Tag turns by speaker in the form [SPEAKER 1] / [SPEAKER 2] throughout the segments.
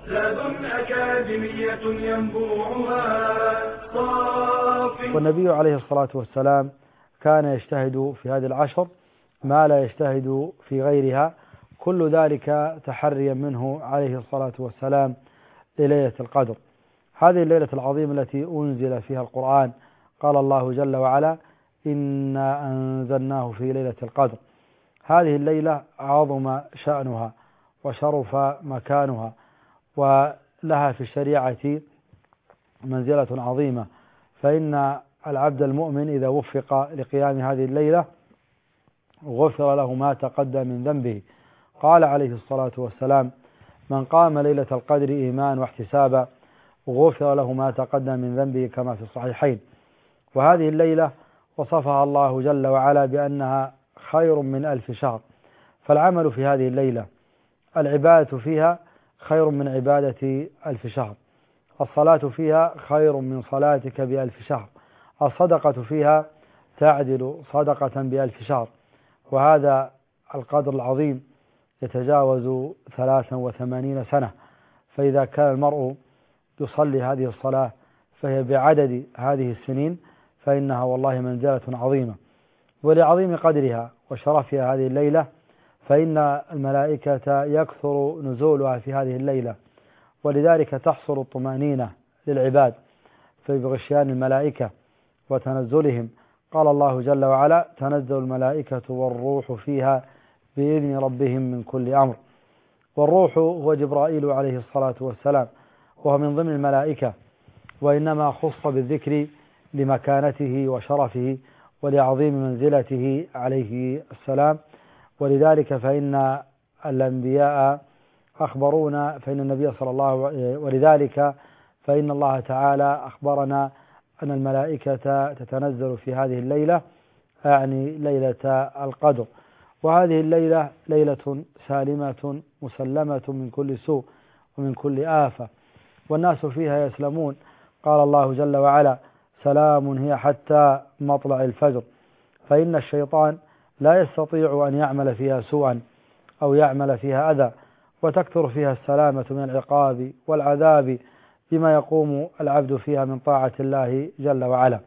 [SPEAKER 1] زاد أكاديمية ينبوعها صاف.
[SPEAKER 2] والنبي عليه الصلاة والسلام كان يجتهد في هذه العشر ما لا يجتهد في غيرها، كل ذلك تحريا منه عليه الصلاة والسلام لليلة القدر. هذه الليلة العظيمة التي أنزل فيها القرآن، قال الله جل وعلا: إنا أنزلناه في ليلة القدر. هذه الليلة عظم شأنها وشرف مكانها، ولها في الشريعة منزلة عظيمة، فإن العبد المؤمن إذا وفق لقيام هذه الليلة غفر له ما تقدم من ذنبه. قال عليه الصلاة والسلام: من قام ليلة القدر إيمانا واحتسابا غفر له ما تقدم من ذنبه، كما في الصحيحين. وهذه الليلة وصفها الله جل وعلا بأنها خير من 1000 شهر، فالعمل في هذه الليلة، العبادة فيها خير من عبادة 1000 شهر، الصلاة فيها خير من صلاتك ب1000 شهر، الصدقة فيها تعدل صدقة ب1000 شهر. وهذا القدر العظيم يتجاوز 83 سنة، فإذا كان المرء يصلي هذه الصلاة فهي بعدد هذه السنين، فإنها والله منزلة عظيمة. ولعظيم قدرها وشرفها هذه الليلة، فإن الملائكة يكثر نزولها في هذه الليلة، ولذلك تحصل الطمأنينة للعباد في غشيان الملائكة وتنزلهم. قال الله جل وعلا: تنزل الملائكة والروح فيها بإذن ربهم من كل أمر. والروح هو جبرائيل عليه الصلاة والسلام، وهو من ضمن الملائكة، وإنما خص بالذكر لمكانته وشرفه ولعظيم منزلته عليه السلام. ولذلك فإن الأنبياء أخبرونا، فإن النبي صلى الله ولذلك فإن الله تعالى أخبرنا أن الملائكة تتنزل في هذه الليلة، يعني ليلة القدر. وهذه الليلة ليلة سالمة مسلمة من كل سوء ومن كل آفة، والناس فيها يسلمون. قال الله جل وعلا: سلام هي حتى مطلع الفجر. فإن الشيطان لا يستطيع أن يعمل فيها سوءا أو يعمل فيها أذى، وتكثر فيها السلامة من العقاب والعذاب بما يقوم العبد فيها من طاعة الله جل وعلا.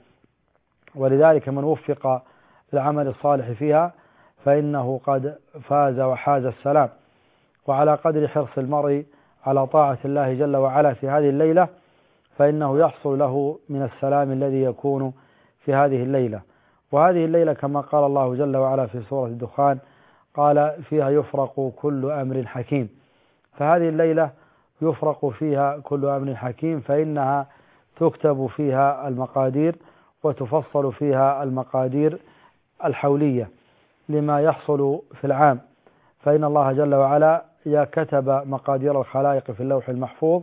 [SPEAKER 2] ولذلك من وفق للعمل الصالح فيها فإنه قد فاز وحاز السلام. وعلى قدر حرص المرء على طاعة الله جل وعلا في هذه الليلة، فإنه يحصل له من السلام الذي يكون في هذه الليلة. وهذه الليلة كما قال الله جل وعلا في سورة الدخان: قال: فيها يفرق كل أمر حكيم. فهذه الليلة يفرق فيها كل أمر حكيم، فإنها تكتب فيها المقادير وتفصل فيها المقادير الحولية لما يحصل في العام. فإن الله جل وعلا كتب مقادير الخلائق في اللوح المحفوظ،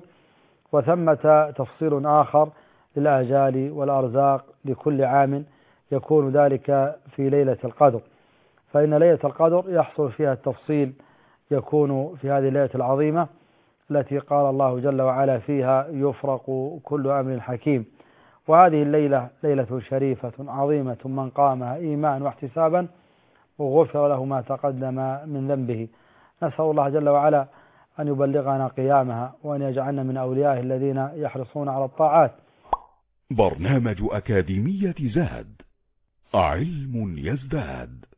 [SPEAKER 2] وثمة تفصيل آخر للآجال والأرزاق لكل عام يكون ذلك في ليلة القدر. فإن ليلة القدر يحصل فيها التفصيل، يكون في هذه الليلة العظيمة التي قال الله جل وعلا فيها: يفرق كل أمر حكيم. وهذه الليلة ليلة شريفة عظيمة، من قامها إيمانا واحتسابا وغفر له ما تقدم من ذنبه. نسأل الله جل وعلا أن يبلغنا قيامها، وأن يجعلنا من أوليائه الذين يحرصون على الطاعات.
[SPEAKER 3] برنامج أكاديمية زاد، علم يزداد.